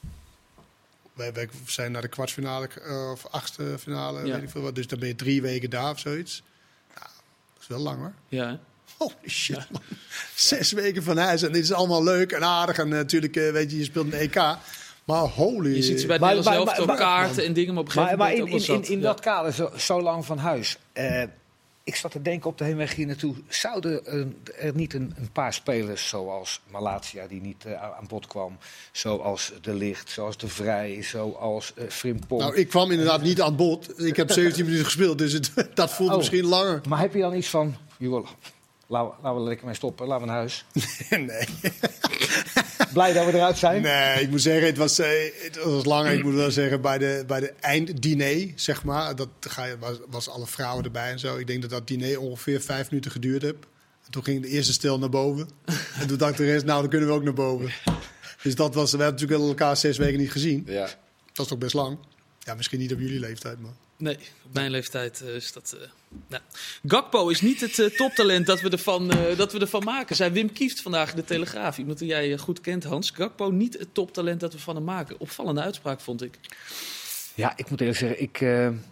Wij zijn naar de kwartfinale of 8e finale,
Ja.
weet ik veel wat. Dus dan ben je 3 weken daar of zoiets. Nou, dat is wel lang hoor.
Ja, hè?
Holy shit, man. 6 weken van huis en dit is allemaal leuk en aardig. En natuurlijk, weet je speelt een EK. Maar holy...
Je ziet ze bij het
Maar-
Nederlands
maar-
elftal
maar-
kaarten en dingen, maar op een gegeven
Maar
moment ook wel zat.
in
Ja.
dat kader, zo lang van huis. Ik zat te denken op de heenweg hier naartoe. Zouden er niet een paar spelers zoals Malatia, die niet aan bod kwam. Zoals De Ligt, zoals De Vrij, zoals Frimpong.
Nou, ik kwam inderdaad niet aan bod. Ik heb 17 minuten gespeeld, dus dat voelt
Oh.
misschien langer.
Maar heb je dan iets van... Joh, laten we lekker mee stoppen, laten we naar huis.
Nee.
Blij dat we eruit zijn.
Nee, ik moet zeggen, het was langer. Ik moet wel zeggen, bij de einddiner, zeg maar, was alle vrouwen erbij en zo. Ik denk dat diner ongeveer 5 minuten geduurd heeft. En toen ging de eerste stel naar boven. En toen dacht de rest, nou, dan kunnen we ook naar boven. Dus we hebben natuurlijk elkaar 6 weken niet gezien.
Ja.
Dat is toch best lang. Ja, misschien niet op jullie leeftijd, maar...
Nee, op mijn leeftijd is dat... nou. Gakpo is niet het toptalent dat we ervan maken, zei Wim Kieft vandaag in de Telegraaf. Iemand die jij goed kent, Hans. Gakpo niet het toptalent dat we van hem maken. Opvallende uitspraak, vond ik.
Ja, ik moet eerlijk zeggen, ik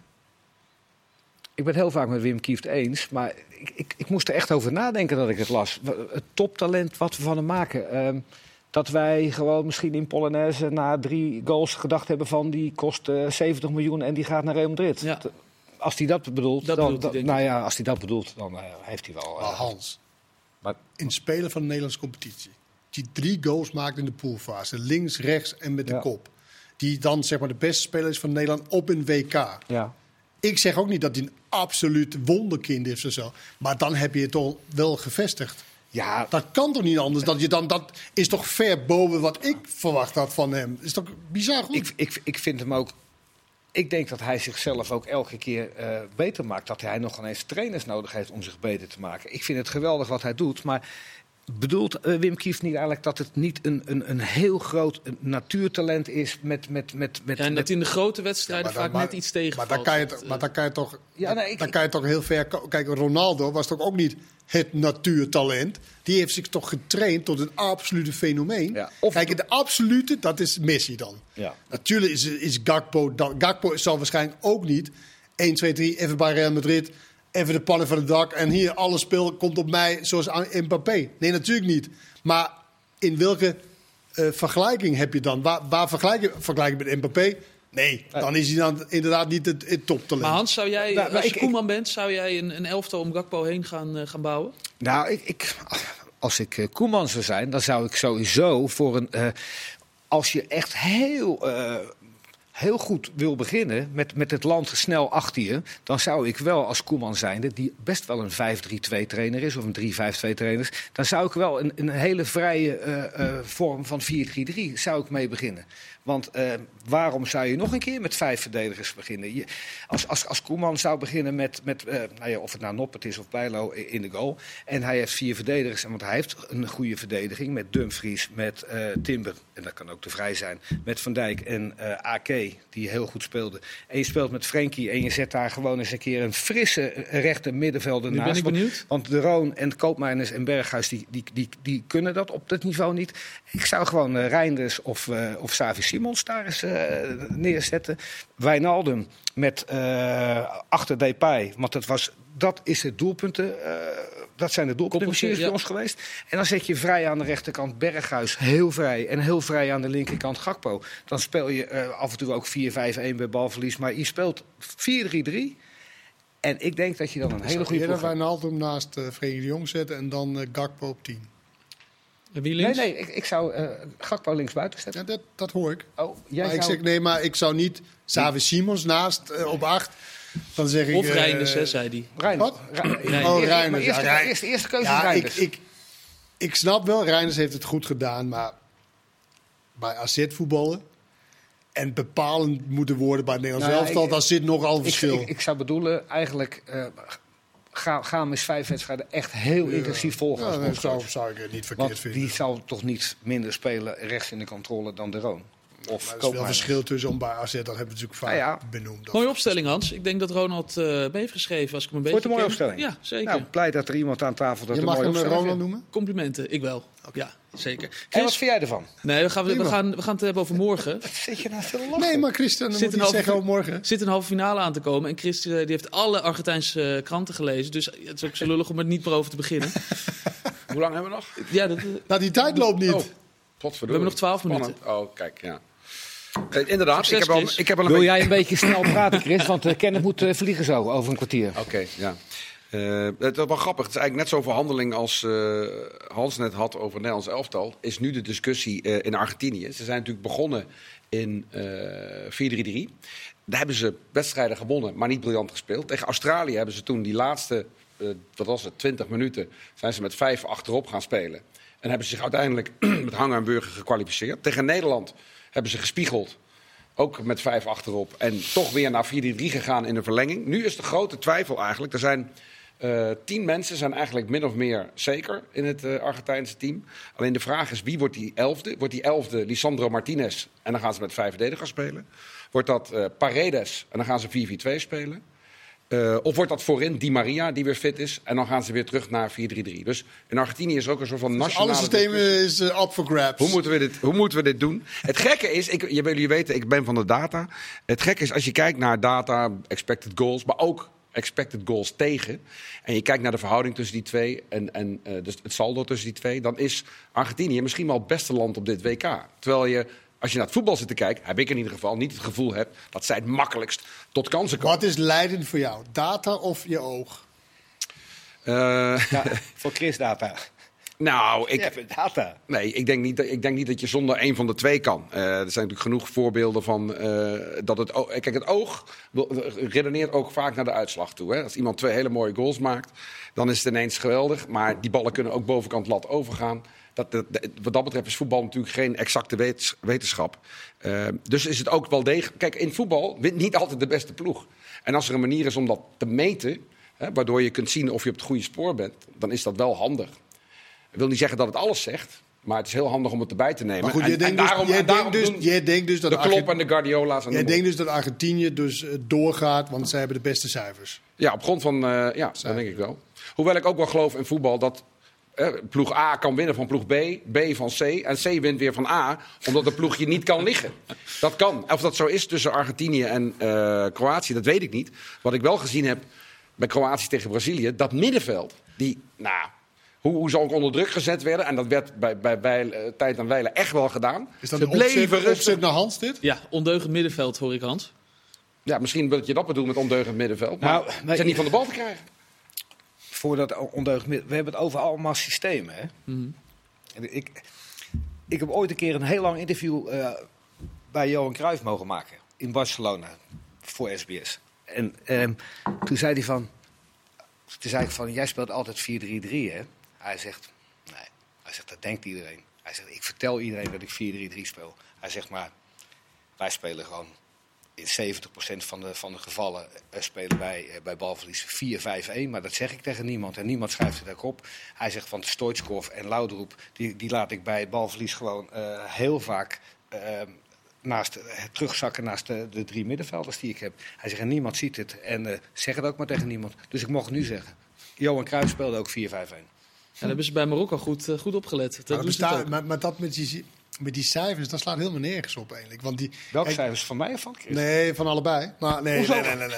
ben het heel vaak met Wim Kieft eens. Maar ik moest er echt over nadenken dat ik het las. Het toptalent wat we van hem maken. Dat wij gewoon misschien in Polonaise na 3 goals gedacht hebben van... die kost 70 miljoen en die gaat naar Real Madrid.
Ja.
Als hij dat bedoelt,
Dat
dan,
bedoelt hij, denk ik.
nou ja, als hij dat bedoelt, dan heeft hij wel...
Maar Hans,
maar,
in spelen van de Nederlandse competitie... die 3 goals maakt in de poolfase, links, rechts en met de
Ja.
kop... die dan zeg maar de beste speler is van Nederland op een WK...
ja.
Ik zeg ook niet dat hij een absoluut wonderkind is of zo. Maar dan heb je het toch wel gevestigd.
Ja,
Dat kan toch niet anders? Dat is toch ver boven wat ik verwacht had van hem. Is toch bizar goed?
ik vind hem ook ik denk dat hij zichzelf ook elke keer beter maakt. Dat hij nog ineens trainers nodig heeft om zich beter te maken. Ik vind het geweldig wat hij doet, maar bedoelt Wim Kieft niet eigenlijk dat het niet een heel groot natuurtalent is met
En dat in de grote wedstrijden vaak net iets tegenvalt.
Maar dan kan je toch, dan kan je toch heel ver... Kijk, Ronaldo was toch ook niet het natuurtalent. Die heeft zich toch getraind tot een absolute fenomeen.
Ja,
Kijk, de absolute, dat is Messi dan.
Ja.
Natuurlijk is Gakpo... Gakpo zal waarschijnlijk ook niet 1, 2, 3, even bij Real Madrid... Even de pannen van het dak en hier alle speel komt op mij zoals Mbappé. Nee, natuurlijk niet. Maar in welke vergelijking heb je dan? Waar vergelijk je met Mbappé? Nee, dan is hij dan inderdaad niet het toptalent.
Maar Hans, zou jij, als je Koeman bent, zou jij een elftal om Gakpo heen gaan bouwen?
Nou, als ik Koeman zou zijn, dan zou ik sowieso voor een... als je echt heel goed wil beginnen met het land snel achter je, dan zou ik wel als Koeman zijnde, die best wel een 5-3-2 trainer is of een 3-5-2 trainer is, dan zou ik wel een hele vrije vorm van 4-3-3 zou ik mee beginnen. Want waarom zou je nog een keer met 5 verdedigers beginnen? Als Koeman zou beginnen met of het nou Noppert is of Bijlo in de goal. En hij heeft 4 verdedigers. Want hij heeft een goede verdediging met Dumfries, met Timber. En dat kan ook de Vrij zijn. Met Van Dijk en Ake, die heel goed speelde. En je speelt met Frenkie en je zet daar gewoon eens een keer een frisse rechter middenvelder naast.
Nu ben ik benieuwd.
Want De Roon en Koopmeiners en Berghuis, die kunnen dat op dat niveau niet. Ik zou gewoon Reinders of Xavi Simons daar eens neerzetten. Wijnaldum met achter Depay. Want dat is het doelpunten. Dat zijn de doelpuntenmachines voor ons geweest. En dan zet je Vrij aan de rechterkant Berghuis heel vrij. En heel vrij aan de linkerkant Gakpo. Dan speel je af en toe ook 4-5-1 bij balverlies. Maar je speelt 4-3-3. En ik denk dat je dan een hele goede ploeg hebt.
Wijnaldum naast Frenkie de Jong zetten en dan Gakpo op 10.
En wie links?
Nee, ik zou Gakpo links buiten zetten.
Ja, dat hoor ik.
Oh,
Maar ik zou niet Xavi Simons naast op 8. Dan zeg ik,
of Reinders, zei hij.
Reinders.
Reinders.
Eerste keuze is Reinders.
Ik snap wel, Reinders heeft het goed gedaan, maar bij AZ voetballen en bepalend moeten worden bij het Nederlands elftal, daar zit nogal een verschil.
Ik zou bedoelen, eigenlijk ga hem eens 5 wedstrijden echt heel intensief volgen.
Ja, dat zou ik niet verkeerd vinden.
Die zal toch niet minder spelen rechts in de controle dan De Roon. Of
er is wel verschil tussen om bij AZ, dat hebben we natuurlijk vaak benoemd.
Mooie opstelling, Hans. Ik denk dat Ronald mee heeft geschreven. Als ik hem een beetje
Wordt een mooie opstelling?
Ja, zeker.
Nou, blij dat er iemand aan tafel dat
je
een
mag
mooie
hem
opstelling
Ronald noemen?
Complimenten, ik wel. Okay. Ja, zeker. Chris,
en wat vind jij ervan?
Nee, we gaan het hebben over morgen.
Wat zit je nou te lachen?
Nee, maar Christian, dan moet je zeggen over morgen.
Er zit een halve finale aan te komen. En Chris die heeft alle Argentijnse kranten gelezen. Dus het is ook zo lullig om er niet meer over te beginnen.
Hoe lang hebben we nog?
Ja, die tijd loopt niet.
We hebben nog 12 minuten.
Oh, kijk, ja. Inderdaad,
Succes,
ik heb al
Wil jij een beetje snel praten, Chris? Want Kenneth moet vliegen zo over een kwartier.
Oké, ja. Het is wel grappig. Het is eigenlijk net zo'n verhandeling als Hans net had over het Nederlands elftal. Is nu de discussie in Argentinië. Ze zijn natuurlijk begonnen in 4-3-3. Daar hebben ze wedstrijden gewonnen, maar niet briljant gespeeld. Tegen Australië hebben ze toen die laatste 20 minuten... zijn ze met 5 achterop gaan spelen. En hebben ze zich uiteindelijk met hangen en burger gekwalificeerd. Tegen Nederland hebben ze gespiegeld. Ook met 5 achterop. En toch weer naar 4-3 gegaan in de verlenging. Nu is de grote twijfel eigenlijk. Er zijn 10 mensen zijn eigenlijk min of meer zeker in het Argentijnse team. Alleen de vraag is, wie wordt die 11e? Wordt die 11e Lisandro Martinez en dan gaan ze met 5 verdedigers spelen? Wordt dat Paredes en dan gaan ze 4-4-2 spelen? Of wordt dat voorin Di Maria, die weer fit is, en dan gaan ze weer terug naar 4-3-3. Dus in Argentinië is ook een soort van nationale...
Alle systemen is up for grabs.
Hoe moeten we dit doen? Het gekke is, jullie weten, ik ben van de data. Het gekke is, als je kijkt naar data, expected goals, maar ook expected goals tegen, en je kijkt naar de verhouding tussen die twee en dus het saldo tussen die twee, dan is Argentinië misschien wel het beste land op dit WK. Terwijl je, als je naar het voetbal zit te kijken, heb ik in ieder geval niet het gevoel dat zij het makkelijkst tot kansen komen.
Wat is leidend voor jou? Data of je oog?
Voor Chris data.
Nou,
data.
Nee, ik denk niet dat je zonder een van de twee kan. Er zijn natuurlijk genoeg voorbeelden van dat het oog... Kijk, het oog redeneert ook vaak naar de uitslag toe. Hè? Als iemand 2 hele mooie goals maakt, dan is het ineens geweldig. Maar die ballen kunnen ook bovenkant lat overgaan. Wat dat betreft is voetbal natuurlijk geen exacte wetenschap. Dus is het ook wel degelijk... Kijk, in voetbal wint niet altijd de beste ploeg. En als er een manier is om dat te meten, waardoor je kunt zien of je op het goede spoor bent, dan is dat wel handig. Ik wil niet zeggen dat het alles zegt, maar het is heel handig om het erbij te nemen.
Maar goed, jij denkt dus dat
de Klopp en de Guardiola's...
Jij denkt dus dat Argentinië dus doorgaat, want zij hebben de beste cijfers.
Ja, op grond van... dat denk ik wel. Hoewel ik ook wel geloof in voetbal dat ploeg A kan winnen van ploeg B, B van C en C wint weer van A, omdat een ploegje niet kan liggen. Dat kan. Of dat zo is tussen Argentinië en Kroatië, dat weet ik niet. Wat ik wel gezien heb bij Kroatië tegen Brazilië, dat middenveld, hoe ze ook onder druk gezet werden, en dat werd bij tijd en wijle echt wel gedaan.
Is dat een opzet naar Hans dit?
Ja, ondeugend middenveld hoor ik, Hans.
Ja, misschien dat je dat bedoelt met ondeugend middenveld, maar ze zijn niet van de bal te krijgen.
Voor dat ondeugend middenveld, we hebben het over allemaal systemen. Hè?
Mm-hmm.
Ik heb ooit een keer een heel lang interview bij Johan Cruijff mogen maken in Barcelona voor SBS. En toen zei hij van, jij speelt altijd 4-3-3, hè? Hij zegt, nee. Hij zegt, dat denkt iedereen. Hij zegt, ik vertel iedereen dat ik 4-3-3 speel. Hij zegt, maar wij spelen gewoon in 70% van de gevallen spelen wij bij balverlies 4-5-1. Maar dat zeg ik tegen niemand en niemand schrijft het ook op. Hij zegt van Stoichkov en Laudrup, die laat ik bij balverlies gewoon heel vaak terugzakken naast de 3 middenvelders die ik heb. Hij zegt, en niemand ziet het en zeg het ook maar tegen niemand. Dus ik mocht het nu zeggen. Johan Cruijff speelde ook 4-5-1.
Ja, daar hebben ze bij Marokko goed opgelet.
Maar dat met die cijfers, dat slaat helemaal nergens op eigenlijk. Want
welke cijfers, van mij of van Chris?
Nee, van allebei. Maar, nee.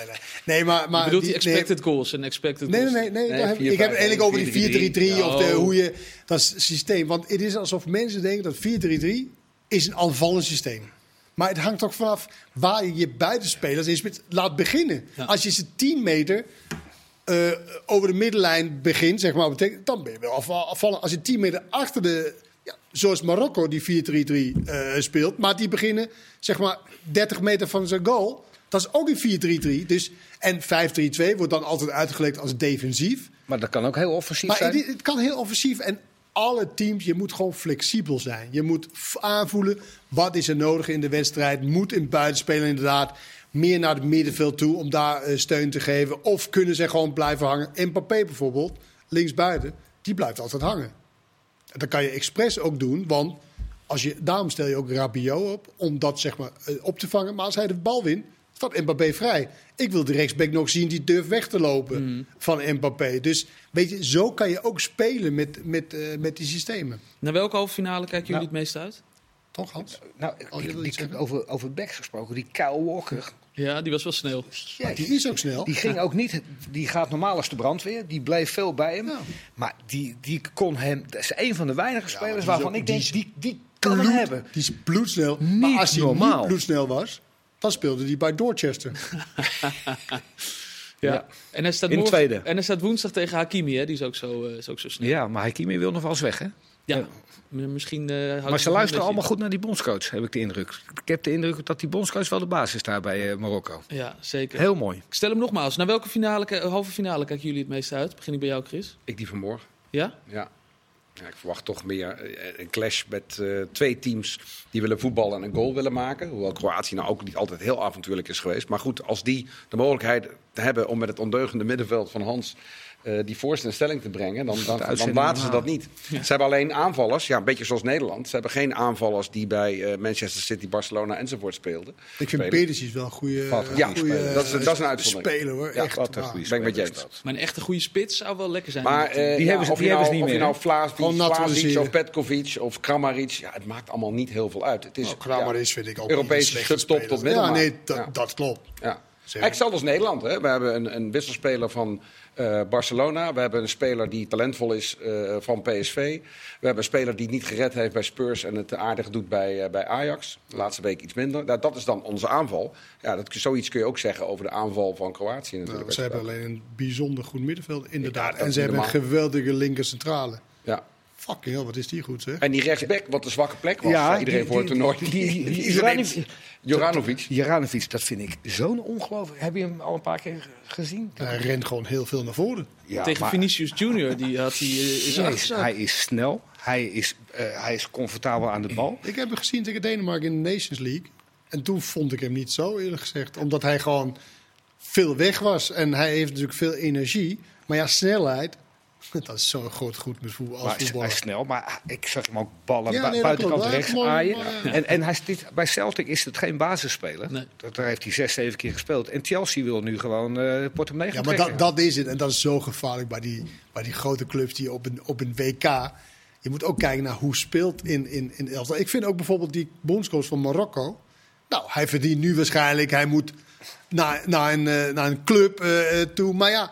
Je bedoelt die expected goals en expected goals?
Nee, ik heb het eigenlijk over die 4-3-3 of hoe je dat systeem. Want het is alsof mensen denken dat 4-3-3 is een aanvallend systeem. Maar het hangt toch vanaf waar je je buitenspelers laat beginnen. Ja. Als je ze 10 meter over de middenlijn begint, zeg maar, dan ben je wel afvallen. Als je 10 meter achter zoals Marokko die 4-3-3 speelt, maar die beginnen zeg maar 30 meter van zijn goal. Dat is ook een 4-3-3. Dus, en 5-3-2 wordt dan altijd uitgelegd als defensief.
Maar dat kan ook heel offensief zijn.
Het kan heel offensief. En alle teams, je moet gewoon flexibel zijn. Je moet aanvoelen, wat is er nodig in de wedstrijd. Moet in buitenspeler inderdaad meer naar het middenveld toe om daar steun te geven. Of kunnen ze gewoon blijven hangen. Mbappé bijvoorbeeld, linksbuiten, die blijft altijd hangen. Dat kan je expres ook doen, want daarom stel je ook Rabiot op om dat zeg maar op te vangen. Maar als hij de bal wint, staat Mbappé vrij. Ik wil de rechtsback nog zien die durft weg te lopen van Mbappé. Dus weet je, zo kan je ook spelen met die systemen.
Naar welke halve finale kijken jullie het meest uit?
Toch, Hans?
Ik heb over backs gesproken. Die Kyle Walker.
Ja, die was wel snel.
Ja, die is ook snel.
Die ging ook niet. Die gaat normaal als de brandweer. Die bleef veel bij hem. Ja. Maar die kon hem. Dat is een van de weinige spelers waarvan ik denk die kan hem hebben.
Die is bloedsnel.
Niet
maar als hij
normaal.
niet bloedsnel was, dan speelde hij bij Dorchester.
Ja. En hij staat
tweede.
En hij staat woensdag tegen Hakimi, hè? Die is ook zo snel.
Ja, maar Hakimi wil nog wel eens weg, hè?
Ja. Misschien,
maar ze luisteren allemaal goed naar die bondscoach, heb ik de indruk. Ik heb de indruk dat die bondscoach wel de basis is daar bij Marokko.
Ja, zeker.
Heel mooi.
Ik stel hem nogmaals. Naar welke halve finale kijken jullie het meest uit? Begin ik bij jou, Chris?
Ik die van morgen.
Ja?
Ja. Ja, ik verwacht toch meer een clash met 2 teams die willen voetballen en een goal willen maken. Hoewel Kroatië nou ook niet altijd heel avontuurlijk is geweest. Maar goed, als die de mogelijkheid hebben om met het ondeugende middenveld van Hans die voorste in stelling te brengen, dan laten ze dat niet. Ja. Ze hebben alleen aanvallers, een beetje zoals Nederland. Ze hebben geen aanvallers die bij Manchester City, Barcelona enzovoort speelden.
Ik vind Pedersen wel een goede
dat is een uitzondering.
Speler hoor.
Ja,
echt
een goede speler. Ben ik met je eens.
Maar een echte goede spits zou wel lekker zijn.
Maar
die hebben ze niet meer.
Of je nou Vlasic of Petkovic of Kramaric, het maakt allemaal niet heel veel uit. Het is
Kramaric vind ik ook
Europese schutstop tot middenmaat.
Ja, nee, dat klopt.
Ja. Hetzelfde als Nederland. Hè. We hebben een wisselspeler van Barcelona. We hebben een speler die talentvol is van PSV. We hebben een speler die het niet gered heeft bij Spurs en het aardig doet bij Ajax. De laatste week iets minder. Dat is dan onze aanval. Ja, zoiets kun je ook zeggen over de aanval van Kroatië natuurlijk.
Ze hebben alleen een bijzonder goed middenveld, inderdaad. En ze hebben een geweldige linker centrale.
Ja.
Fucking hell, wat is die goed, zeg.
En die rechtsback, wat de zwakke plek was voor iedereen voor het toernooi. Juranovic.
Dat vind ik zo'n ongelooflijk. Heb je hem al een paar keer gezien?
Hij rent gewoon heel veel naar voren.
Ja,
Tegen
maar
Vinicius Junior,
hij is snel. Hij is comfortabel aan de bal.
Ik heb hem gezien tegen Denemarken in de Nations League. En toen vond ik hem niet zo, eerlijk gezegd. Omdat hij gewoon veel weg was. En hij heeft natuurlijk veel energie. Maar ja, snelheid, dat is zo goed met voetbal.
Maar hij is snel, maar ik zag hem ook ballen
Ja, nee, dat
buitenkant
klopt.
rechts
Mooi,
aaien.
ja.
En bij Celtic is het geen basisspeler.
Nee.
Daar heeft hij 6, 7 keer gespeeld. En Chelsea wil nu gewoon portemonnee gaan
Ja, maar
trekken.
dat is het. En dat is zo gevaarlijk bij die grote clubs die op een WK. Je moet ook kijken naar hoe speelt in elftal. Ik vind ook bijvoorbeeld die bondscoach van Marokko. Nou, hij verdient nu waarschijnlijk. Hij moet naar een club toe. Maar ja,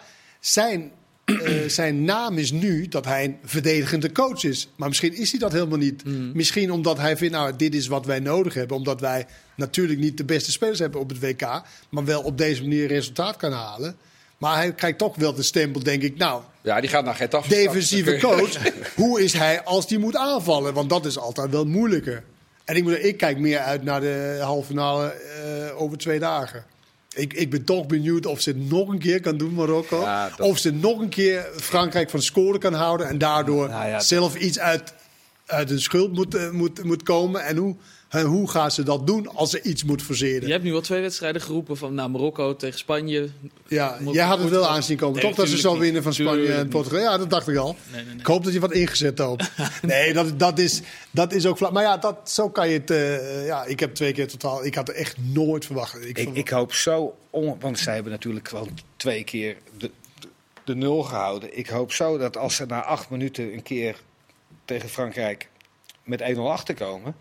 zijn naam is nu dat hij een verdedigende coach is. Maar misschien is hij dat helemaal niet. Misschien omdat hij vindt, nou, dit is wat wij nodig hebben. Omdat wij natuurlijk niet de beste spelers hebben op het WK. Maar wel op deze manier resultaat kan halen. Maar hij krijgt toch wel de stempel, denk ik. Nou,
Ja, die gaat naar Getafe.
defensieve coach. Hoe is hij als die moet aanvallen? Want dat is altijd wel moeilijker. En ik kijk meer uit naar de halve finale over 2 dagen. Ik ben toch benieuwd of ze het nog een keer kan doen, Marokko.
Ja, dat-
Of ze nog een keer Frankrijk van scoren kan houden. En daardoor
Nou ja,
zelf iets uit hun schuld moet komen. En hoe gaan ze dat doen als ze iets moet forceren?
Je hebt nu al 2 wedstrijden geroepen van Marokko tegen Spanje.
Ja, jij had het wel aanzien komen,
Nee,
toch? Dat ze zo
tuurlijk
winnen van
niet.
Spanje en
Tuurlijk
Portugal. Ja, dat dacht ik al.
Nee.
Ik hoop dat je wat ingezet hebt. Nee, dat is ook vlak. Maar ja, zo kan je het... ik heb 2 keer totaal... Ik had het echt nooit verwacht.
Ik hoop zo, want zij hebben natuurlijk gewoon 2 keer de 0 gehouden. Ik hoop zo dat als ze na 8 minuten een keer tegen Frankrijk met 1-0 achterkomen,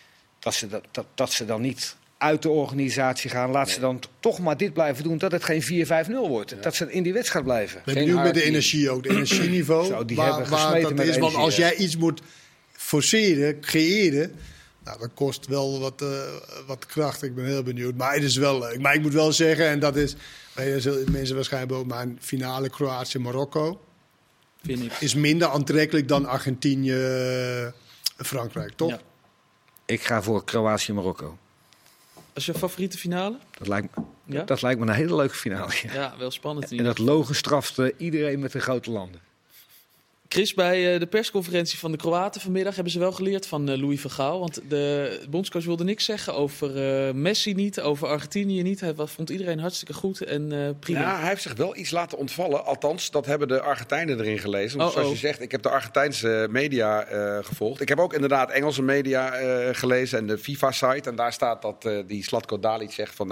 dat ze dan niet uit de organisatie gaan. Laat ze dan toch maar dit blijven doen, dat het geen 4-5-0 wordt. Ja. Dat ze in die wedstrijd blijven.
Ik ben benieuwd met de energie ook. De energieniveau.
Zo, die
waar
hebben gesmeten
dat
met
is. Want
energie,
als
ja.
jij iets moet forceren, creëren... Nou, dat kost wel wat kracht. Ik ben heel benieuwd. Maar het is wel leuk. Maar ik moet wel zeggen, en dat is... Mensen waarschijnlijk ook, maar een finale Kroatië-Marokko
Vind ik.
is minder aantrekkelijk dan Argentinië-Frankrijk, toch?
Ja.
Ik ga voor Kroatië-Marokko.
Als je favoriete finale? Ja?
Dat lijkt me een hele leuke finale. Ja.
Ja, wel spannend.
En dat logen straft iedereen met de grote landen.
Chris, bij de persconferentie van de Kroaten vanmiddag hebben ze wel geleerd van Louis van Gaal. Want de bondscoach wilde niks zeggen over Messi niet, over Argentinië niet. Hij vond iedereen hartstikke goed en prima.
Ja, hij heeft zich wel iets laten ontvallen. Althans, dat hebben de Argentijnen erin gelezen. Want zoals je zegt, ik heb de Argentijnse media gevolgd. Ik heb ook inderdaad Engelse media gelezen en de FIFA-site. En daar staat dat die Zlatko Dalic zegt van...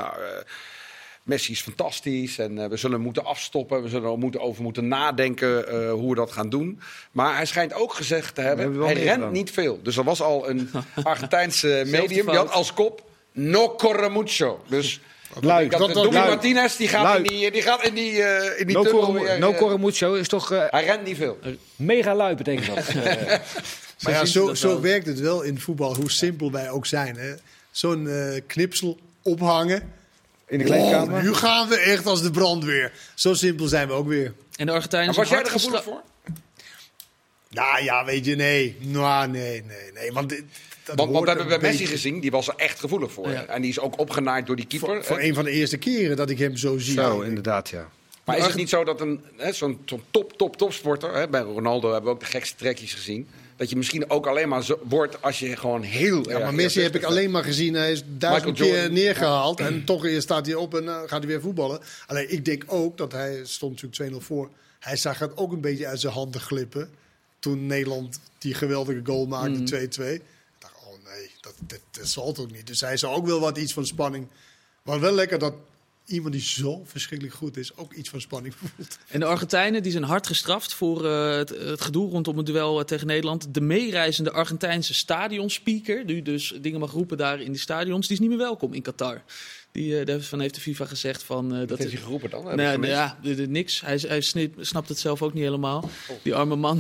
Messi is fantastisch en we zullen moeten afstoppen. We zullen er over moeten nadenken hoe we dat gaan doen. Maar hij schijnt ook gezegd te hebben, hij rent niet veel. Dus er was al een Argentijnse medium, die had als kop... No corre mucho. Dus Domi Martinez die gaat in die tunnel.
No corre mucho is toch...
hij rent niet veel.
Mega lui betekent dat.
Maar ja,
zien ze dat
zo
wel.
werkt het wel in voetbal, hoe simpel wij ook zijn. Hè? Zo'n knipsel ophangen.
In de kleedkamer.
Nu gaan we echt als de brandweer. Zo simpel zijn we ook weer.
En de Argentijnen
Maar was
zijn
jij er
hard
gevoelig
gestra-
voor?
Nou ja, weet je, nee. Nou, nee. Want
Want we hebben bij
een
Messi
beetje
gezien, die was er echt gevoelig voor.
Ja.
En die is ook opgenaaid door die keeper.
voor een van de eerste keren dat ik hem zo zie.
Zo, inderdaad, ja.
Maar is het niet zo dat zo'n topsporter... bij Ronaldo hebben we ook de gekste trekjes gezien... dat je misschien ook alleen maar wordt als je gewoon heel...
Ja, maar Messi heb ik alleen maar gezien. Hij is 1000 keer
Jordan.
neergehaald. En toch staat hij op en gaat hij weer voetballen. Alleen ik denk ook dat hij stond natuurlijk 2-0 voor. Hij zag het ook een beetje uit zijn handen glippen. Toen Nederland die geweldige goal maakte, 2-2. Ik dacht, oh nee, dat zal toch niet. Dus hij zou ook wel iets van spanning. Maar wel lekker dat iemand die zo verschrikkelijk goed is, ook iets van spanning voelt.
En de Argentijnen die zijn hard gestraft voor het gedoe rondom het duel tegen Nederland. De meereizende Argentijnse stadionspeaker, die dus dingen mag roepen daar in die stadions, die is niet meer welkom in Qatar. Daarvan heeft de FIFA gezegd van...
Dat heeft hij geroepen dan?
Niks. Hij snapt het zelf ook niet helemaal. Die arme man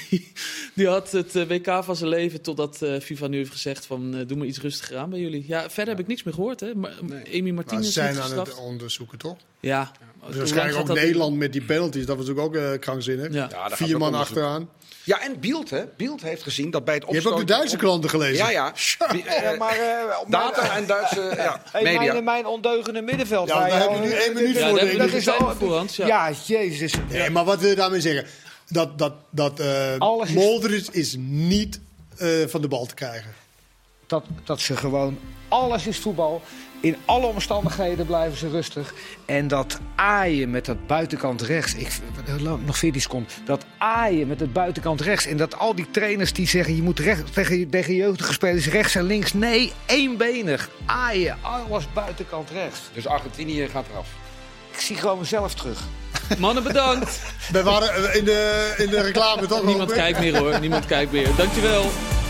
die had het WK van zijn leven totdat FIFA nu heeft gezegd van doe maar iets rustiger aan bij jullie. Ja, verder heb ik niks meer gehoord. Hè. Emi
Maar
Martinez
ze zijn
is
aan
gestraft.
het onderzoeken, toch?
Ja,
Dus waarschijnlijk ook Nederland met die penalties. Dat was ook krankzinnig.
Ja.
Ja, daar
4
gaat
man
ook
achteraan.
Ja, en Bild, hè? Bild heeft gezien dat bij het
Je
opstoten...
hebt ook de Duitse kranten gelezen.
Ja. Data en Duitse
Hey,
media.
mijn ondeugende middenveld.
Ja, daar hebben we nu 1 minuut
Ja,
voor.
dat
denk ik.
is al voorhand. Ja.
Ja, jezus.
Nee, maar wat wil je daarmee zeggen?
Alles is-
Moldrich is niet van de bal te krijgen.
Dat ze gewoon... Alles is voetbal. In alle omstandigheden blijven ze rustig. En dat aaien met dat buitenkant rechts. Nog 14 seconden. Dat aaien met het buitenkant rechts. En dat al die trainers die zeggen... je moet tegen jeugdige spelers rechts en links. Nee, eenbenig. Aaien, alles buitenkant rechts.
Dus Argentinië gaat eraf.
Ik zie gewoon mezelf terug.
Mannen, bedankt.
We waren in de reclame toch?
Niemand kijkt meer hoor. Niemand kijkt meer. Dankjewel.